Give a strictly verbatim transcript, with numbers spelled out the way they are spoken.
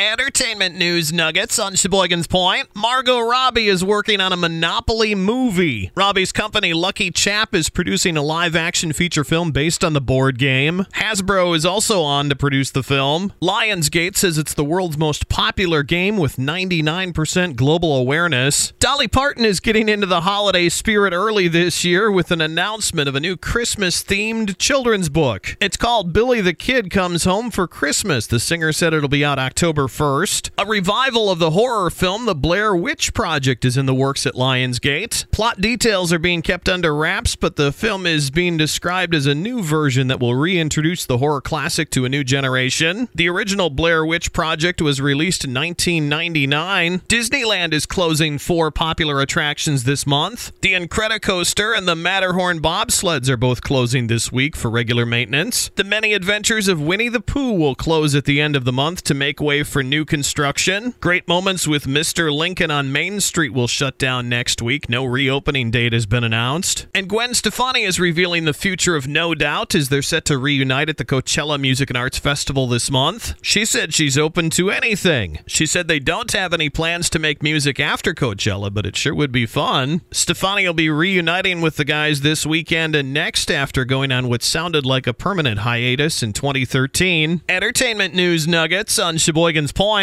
Entertainment news nuggets on Sheboygan's Point. Margot Robbie is working on a Monopoly movie. Robbie's company Lucky Chap is producing a live-action feature film based on the board game. Hasbro is also on to produce the film. Lionsgate says it's the world's most popular game with ninety-nine percent global awareness. Dolly Parton is getting into the holiday spirit early this year with an announcement of a new Christmas-themed children's book. It's called Billy the Kid Comes Home for Christmas. The singer said it'll be out October first. A revival of the horror film The Blair Witch Project is in the works at Lionsgate. Plot details are being kept under wraps, but the film is being described as a new version that will reintroduce the horror classic to a new generation. The original Blair Witch Project was released in nineteen ninety-nine. Disneyland is closing four popular attractions this month. The Incredicoaster and the Matterhorn bobsleds are both closing this week for regular maintenance. The Many Adventures of Winnie the Pooh will close at the end of the month to make way for new construction. Great Moments with Mister Lincoln on Main Street will shut down next week. No reopening date has been announced. And Gwen Stefani is revealing the future of No Doubt as they're set to reunite at the Coachella Music and Arts Festival this month. She said she's open to anything. She said they don't have any plans to make music after Coachella, but it sure would be fun. Stefani will be reuniting with the guys this weekend and next after going on what sounded like a permanent hiatus in twenty thirteen. Entertainment news nuggets on Sheboygan's Point.